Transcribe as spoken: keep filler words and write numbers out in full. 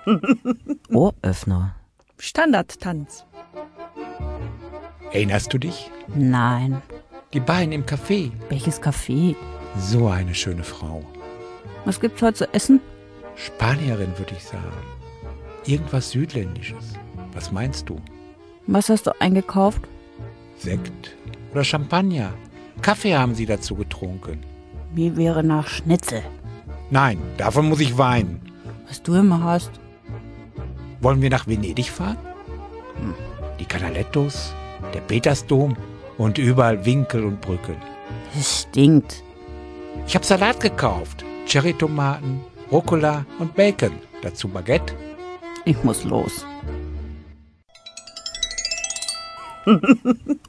Ohröffner. Standardtanz. Erinnerst du dich? Nein. Die beiden im Café. Welches Café? So eine schöne Frau. Was gibt's heute zu essen? Spanierin, würde ich sagen. Irgendwas Südländisches. Was meinst du? Was hast du eingekauft? Sekt oder Champagner. Kaffee haben sie dazu getrunken. Mir wäre nach Schnitzel. Nein, davon muss ich weinen. Was du immer hast. Wollen wir nach Venedig fahren? Hm. Die Canalettos, der Petersdom und überall Winkel und Brücken. Es stinkt. Ich habe Salat gekauft. Cherrytomaten, Rucola und Bacon. Dazu Baguette. Ich muss los.